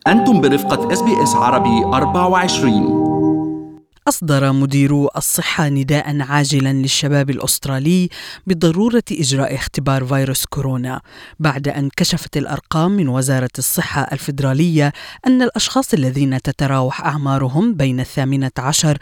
أنتم برفقة SBS عربي 24. أصدر مدير الصحة نداء عاجلا للشباب الأسترالي بضرورة إجراء اختبار فيروس كورونا بعد أن كشفت الأرقام من وزارة الصحة الفيدرالية أن الأشخاص الذين تتراوح أعمارهم بين 18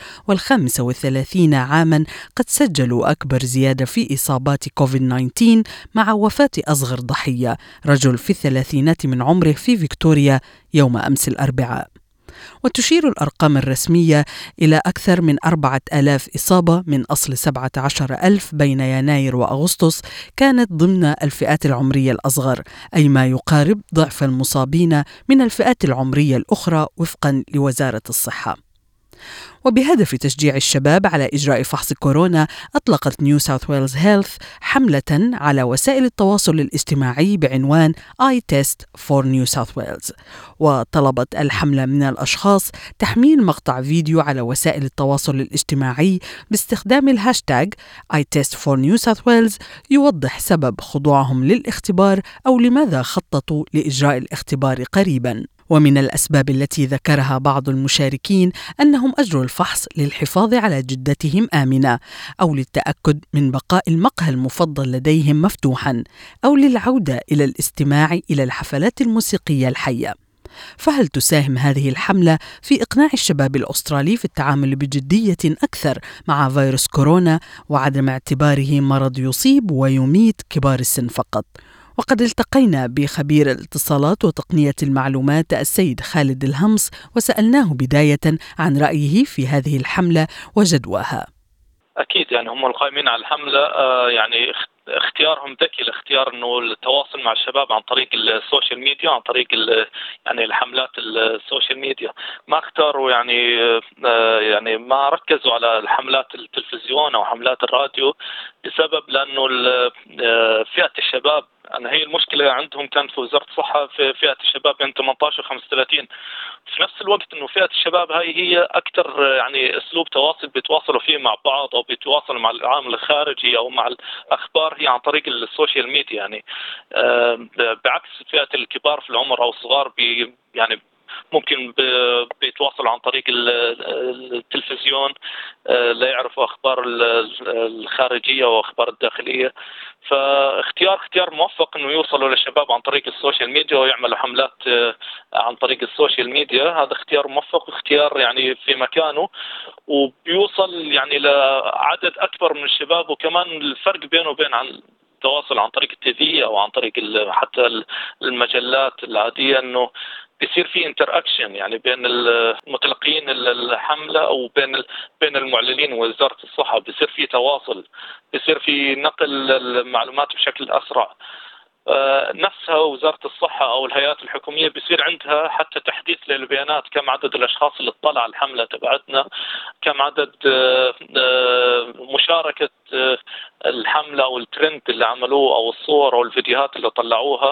و35 عاما قد سجلوا أكبر زيادة في إصابات كوفيد-19 مع وفاة أصغر ضحية رجل في الثلاثينات من عمره في فيكتوريا يوم أمس الأربعاء. وتشير الأرقام الرسمية إلى أكثر من 4,000 إصابة من أصل 17,000 بين يناير وأغسطس كانت ضمن الفئات العمرية الأصغر، أي ما يقارب ضعف المصابين من الفئات العمرية الأخرى وفقا لوزارة الصحة. وبهدف تشجيع الشباب على إجراء فحص كورونا، أطلقت نيو ساوث ويلز هيلث حملة على وسائل التواصل الاجتماعي بعنوان I Test for New South Wales. وطلبت الحملة من الأشخاص تحميل مقطع فيديو على وسائل التواصل الاجتماعي باستخدام الهاشتاغ I Test for New South Wales يوضح سبب خضوعهم للاختبار أو لماذا خططوا لإجراء الاختبار قريباً. ومن الأسباب التي ذكرها بعض المشاركين أنهم أجروا الفحص للحفاظ على جدتهم آمنة، أو للتأكد من بقاء المقهى المفضل لديهم مفتوحا، أو للعودة إلى الاستماع إلى الحفلات الموسيقية الحية. فهل تساهم هذه الحملة في إقناع الشباب الأسترالي في التعامل بجدية أكثر مع فيروس كورونا وعدم اعتباره مرض يصيب ويميت كبار السن فقط؟ وقد التقينا بخبير الاتصالات وتقنية المعلومات السيد خالد الهمص وسألناه بداية عن رأيه في هذه الحملة وجدواها. أكيد يعني هم القائمين على الحملة يعني اختيارهم ذكي لاختيار انه التواصل مع الشباب عن طريق السوشيال ميديا، عن طريق يعني الحملات السوشيال ميديا. ما اختاروا يعني ما ركزوا على الحملات التلفزيون او حملات الراديو بسبب لانه فئة الشباب هي المشكلة عندهم كانت في وزارة الصحة في فئة الشباب بين 18 و 35. في نفس الوقت انه فئة الشباب هي اكثر يعني اسلوب تواصل بيتواصلوا فيه مع بعض او بيتواصلوا مع العالم الخارجي او مع الاخبار هي عن طريق السوشيال ميديا. يعني بعكس فئة الكبار في العمر او الصغار يعني ممكن بيتواصلوا عن طريق التلفزيون، لا يعرفوا اخبار الخارجيه واخبار الداخليه. اختيار موفق انه يوصلوا للشباب عن طريق السوشيال ميديا ويعملوا حملات عن طريق السوشيال ميديا. هذا اختيار موفق، اختيار يعني في مكانه، وبيوصل يعني لعدد اكبر من الشباب. وكمان الفرق بينه وبين التواصل عن طريق التي او عن طريق حتى المجلات العاديه انه بيصير في انتراكشن يعني بين المتلقين الحمله او بين المعلنين ووزاره الصحه. بيصير في تواصل، بيصير في نقل المعلومات بشكل اسرع. نفسها وزاره الصحه او الهيئات الحكوميه بيصير عندها حتى تحديث للبيانات، كم عدد الاشخاص اللي اطلع على الحمله تبعتنا، كم عدد مشاركه الحمله او الترند اللي عملوه او الصور او الفيديوهات اللي طلعوها،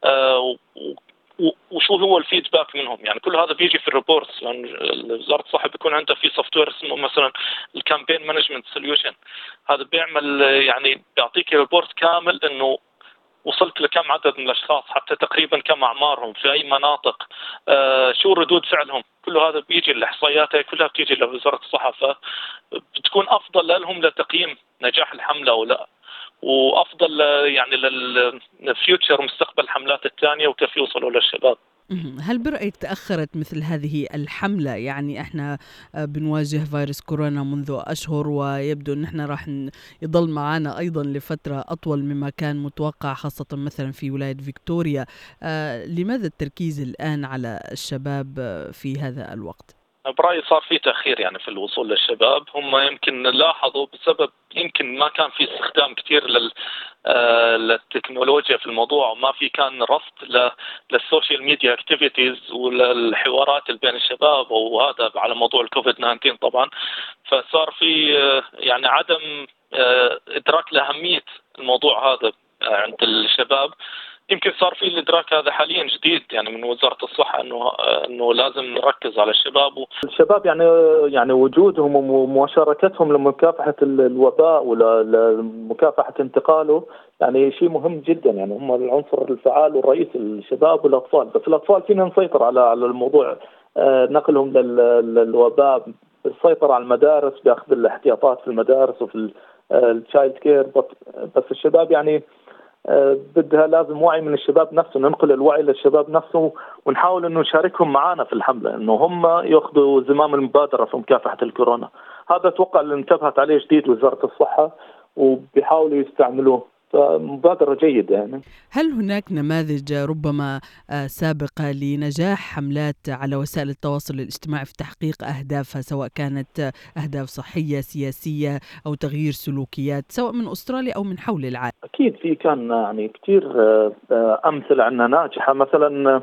وشو هو الفيدباك منهم. يعني كل هذا بيجي في الريبورتس، لان يعني وزاره الصحه بيكون عندها في سوفت وير اسمه مثلا الكامبين مانجمنت سوليوشن. هذا بيعمل يعني بيعطيك ريبورت كامل انه وصلت لكم عدد من الاشخاص، حتى تقريبا كم اعمارهم، في اي مناطق، شو ردود فعلهم. كل هذا بيجي الاحصائيات هي كلها بتيجي لوزاره الصحه، فبتكون افضل لهم لتقييم نجاح الحمله او لا، وافضل يعني للفيوتشر مستقبل الحملات الثانيه وكيف يوصلوا للشباب. هل برأيك تأخرت مثل هذه الحملة؟ يعني احنا بنواجه فيروس كورونا منذ أشهر، ويبدو أن احنا راح يضل معنا أيضا لفترة أطول مما كان متوقع، خاصة مثلا في ولاية فيكتوريا. لماذا التركيز الآن على الشباب في هذا الوقت؟ برأيي صار في تأخير يعني في الوصول للشباب. هم يمكن لاحظوا بسبب يمكن ما كان في استخدام كثير للتكنولوجيا في الموضوع، وما في كان رصد للسوشيال ميديا اكتيفيتيز وللحوارات اللي بين الشباب، وهذا على موضوع الكوفيد 19 طبعا. فصار في يعني عدم إدراك لأهمية الموضوع هذا عند الشباب. يمكن صار في الإدراك هذا حاليا جديد يعني من وزارة الصحة إنه لازم نركز على الشباب الشباب يعني وجودهم ومشاركتهم لمكافحة الوباء ولمكافحة انتقاله يعني شيء مهم جدا. يعني هم العنصر الفعال والرئيس الشباب والأطفال، بس الأطفال فينا نسيطر على الموضوع، نقلهم للوباء، السيطرة على المدارس بأخذ الاحتياطات في المدارس وفي التشايلد كير. بس الشباب يعني بدها لازم وعي من الشباب نفسه، ننقل الوعي للشباب نفسه ونحاول انه نشاركهم معنا في الحملة، انه هم ياخذوا زمام المبادرة في مكافحة الكورونا. هذا اتوقع اللي انتبهت عليه جديد وزارة الصحة وبيحاولوا يستعملوه، فمبادرة جيدة يعني. هل هناك نماذج ربما سابقة لنجاح حملات على وسائل التواصل الاجتماعي في تحقيق أهدافها، سواء كانت أهداف صحية سياسية أو تغيير سلوكيات، سواء من أستراليا أو من حول العالم؟ أكيد في كان يعني كتير أمثلة عنا ناجحة، مثلا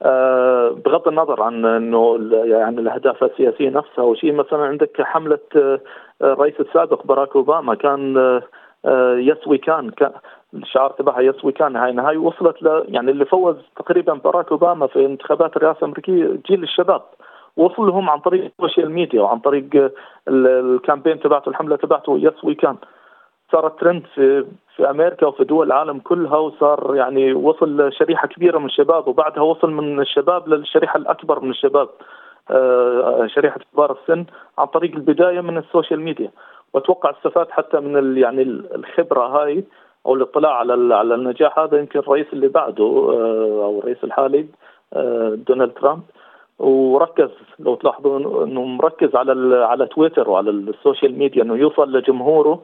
بغض النظر عن أنه يعني الأهداف السياسية نفسها وشيء. مثلا عندك حملة الرئيس السابق باراك أوباما، كان يسوي كان الشعار تبعها يسوي كان. هاي وصلت يعني اللي فوز تقريبا باراك أوباما في انتخابات الرئاسة الأمريكية جيل الشباب، وصل لهم عن طريق السوشيال ميديا وعن طريق الكامبين تبعته، الحملة تبعته يسوي كان. صارت ترند في أمريكا وفي دول العالم كلها، وصار يعني وصل شريحة كبيرة من الشباب، وبعدها وصل من الشباب للشريحة الأكبر من الشباب، شريحة كبار السن، عن طريق البداية من السوشيال ميديا. وأتوقع استفاد حتى من يعني الخبرة هاي أو الاطلاع على النجاح هذا يمكن الرئيس اللي بعده أو الرئيس الحالي دونالد ترامب، وركز لو تلاحظون إنه مركز على تويتر وعلى السوشيال ميديا، إنه يوصل لجمهوره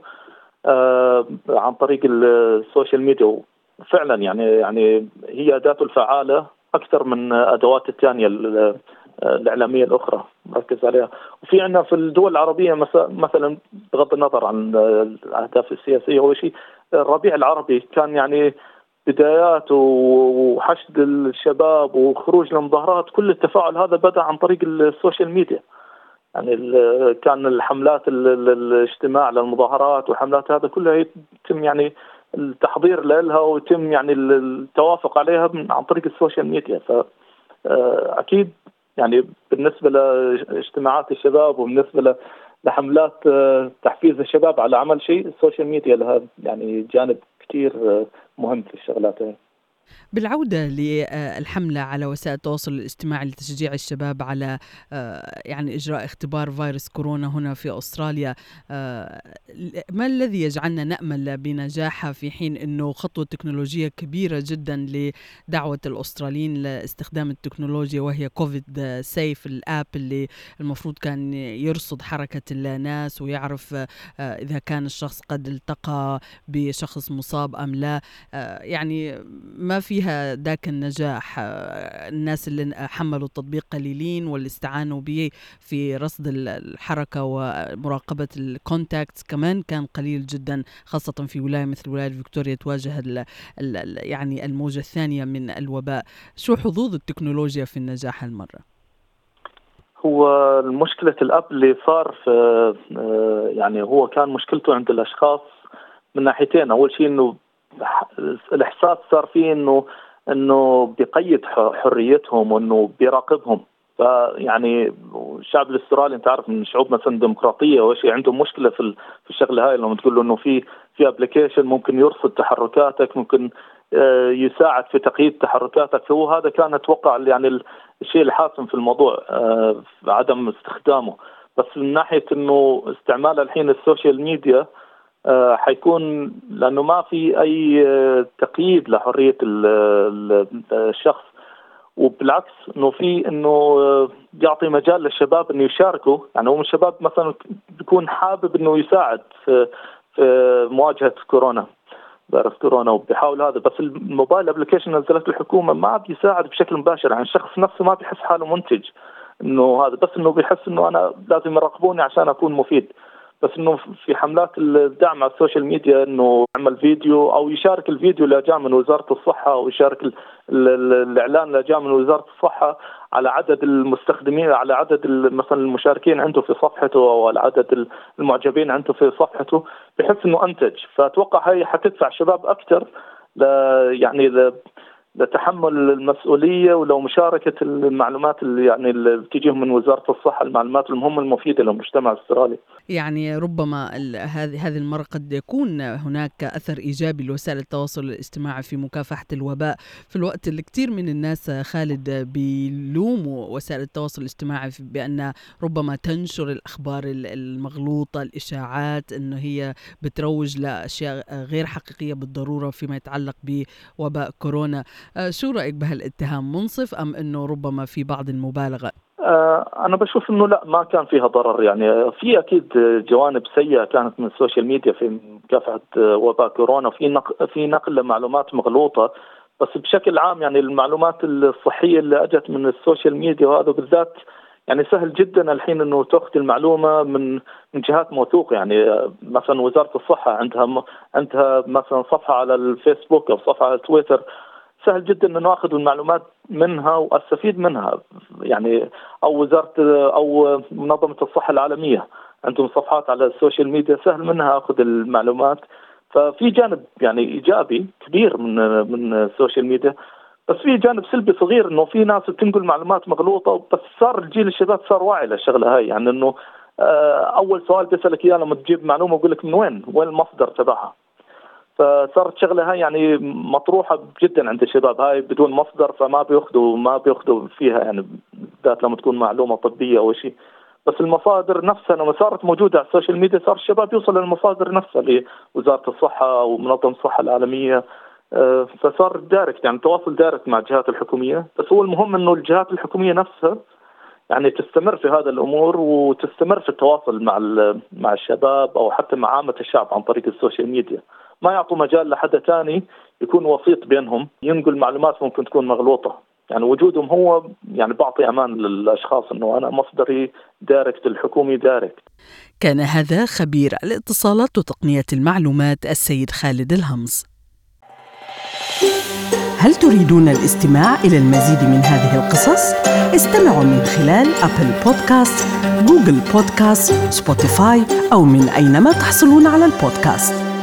عن طريق السوشيال ميديا. فعلا يعني هي أداته الفعالة أكثر من أدوات الثانية الإعلامية الأخرى مركز عليها. وفي عندنا في الدول العربية مثلا بغض النظر عن الأهداف السياسية، هو شيء الربيع العربي كان يعني بدايات وحشد الشباب وخروج للمظاهرات، كل التفاعل هذا بدأ عن طريق السوشيال ميديا. يعني كان الحملات الاجتماع للمظاهرات والحملات هذا كلها يتم يعني التحضير لها ويتم يعني التوافق عليها عن طريق السوشيال ميديا. فأكيد يعني بالنسبة لاجتماعات الشباب وبالنسبة لحملات تحفيز الشباب على عمل شيء، السوشيال ميديا لها يعني جانب كتير مهم في الشغلات هاي. بالعودة للحملة على وسائل التواصل الاجتماعي لتشجيع الشباب على يعني إجراء اختبار فيروس كورونا هنا في أستراليا، ما الذي يجعلنا نأمل بنجاحها في حين أنه خطوة تكنولوجية كبيرة جدا لدعوة الأستراليين لاستخدام التكنولوجيا، وهي كوفيد سيف، الآب اللي المفروض كان يرصد حركة الناس ويعرف إذا كان الشخص قد التقى بشخص مصاب أم لا. يعني ما فيها ذاك النجاح. الناس اللي حملوا التطبيق قليلين، واللي استعانوا به في رصد الحركة ومراقبة الكونتاكتس كمان كان قليل جدا، خاصة في ولاية مثل ولاية فيكتوريا تواجه يعني الموجة الثانية من الوباء. شو حظوظ التكنولوجيا في النجاح هالمرة؟ هو المشكلة الأب اللي صار في يعني هو كان مشكلته عند الأشخاص من ناحيتين. أول شيء إنه الإحساس صار فيه إنه بيقيد حريتهم وإنه بيراقبهم. فيعني الشعب الأسترالي أنت عارف من شعوب مثلا ديمقراطية وشيء عندهم مشكلة في الشغلة هاي، لما تقول له إنه في أبليكيشن ممكن يرصد تحركاتك، ممكن يساعد في تقييد تحركاتك. فهو هذا كان أتوقع يعني الشيء الحاسم في الموضوع عدم استخدامه. بس من ناحية إنه استعمال الحين السوشيال ميديا حيكون لأنه ما في أي تقييد لحرية الشخص، وبالعكس إنه يعطي مجال للشباب إنه يشاركوا. يعني هم الشباب مثلا بيكون حابب إنه يساعد في مواجهة فيروس كورونا وبيحاول هذا. بس الموبايل ابلكيشن نزلته الحكومة ما بيساعد بشكل مباشر. يعني الشخص نفسه ما بيحس حاله منتج إنه هذا، بس إنه بيحس إنه أنا لازم يراقبوني عشان أكون مفيد. بس إنه في حملات الدعم على السوشيال ميديا إنه يعمل فيديو أو يشارك الفيديو اللي جاء من وزارة الصحة، أو يشارك الإعلان اللي جاء من وزارة الصحة على عدد المستخدمين، على عدد مثلا المشاركين عنده في صفحته، أو على عدد المعجبين عنده في صفحته، بحس إنه أنتج. فأتوقع هاي حتدفع شباب أكثر يعني لتحمل المسؤولية ولو مشاركة المعلومات اللي بتجيهم من وزارة الصحة، المعلومات المهمة المفيدة للمجتمع الاسترالي. يعني ربما هذه المرة قد يكون هناك أثر إيجابي لوسائل التواصل الاجتماعي في مكافحة الوباء، في الوقت اللي كتير من الناس خالد بيلوموا وسائل التواصل الاجتماعي بأن ربما تنشر الأخبار المغلوطة، الإشاعات، أنه هي بتروج لأشياء غير حقيقية بالضرورة فيما يتعلق بوباء كورونا. شو رأيك بهالاتهام؟ منصف أم أنه ربما في بعض المبالغة؟ أنا بشوف أنه لا، ما كان فيها ضرر. يعني في أكيد جوانب سيئة كانت من السوشيال ميديا في مكافحة وباء كورونا، في نقل لمعلومات مغلوطة، بس بشكل عام يعني المعلومات الصحية اللي أجت من السوشيال ميديا وهذا بالذات يعني سهل جدا الحين أنه تأخذ المعلومة من جهات موثوقة. يعني مثلا وزارة الصحة عندها مثلا صفحة على الفيسبوك أو صفحة على تويتر، سهل جدا أن نأخذ المعلومات منها وأستفيد منها. يعني أو أو منظمة الصحة العالمية عندهم صفحات على السوشيال ميديا، سهل منها أخذ المعلومات. ففي جانب يعني إيجابي كبير من السوشيال ميديا، بس في جانب سلبي صغير إنه في ناس بتنقل معلومات مغلوطة. بس صار الجيل الشباب صار واعي للشغلة هاي، يعني إنه أول سؤال بيسألك إياه لما تجيب معلومة بقول لك من وين المصدر تبعها. فصارت شغلة هاي يعني مطروحة جدا عند الشباب، هاي بدون مصدر فما بياخذوا فيها، يعني بالذات لما تكون معلومة طبية أو شيء. بس المصادر نفسها لما صارت موجودة على السوشيال ميديا صار الشباب يوصل للمصادر نفسها لوزارة الصحة ومنظمة الصحة العالمية، فصار دايركت، يعني تواصل دايركت مع الجهات الحكومية. بس هو المهم إنه الجهات الحكومية نفسها يعني تستمر في هذا الأمور وتستمر في التواصل مع الشباب أو حتى مع عامة الشعب عن طريق السوشيال ميديا، ما يعطوا مجال لحد تاني يكون وسيط بينهم ينقل معلومات ممكن تكون مغلوطة. يعني وجودهم هو يعني بعطي أمان للأشخاص أنه أنا مصدري دايركت، الحكومي دايركت. كان هذا خبير الاتصالات وتقنية المعلومات السيد خالد الهمز. هل تريدون الاستماع إلى المزيد من هذه القصص؟ استمعوا من خلال أبل بودكاست، جوجل بودكاست، سبوتيفاي أو من أينما تحصلون على البودكاست.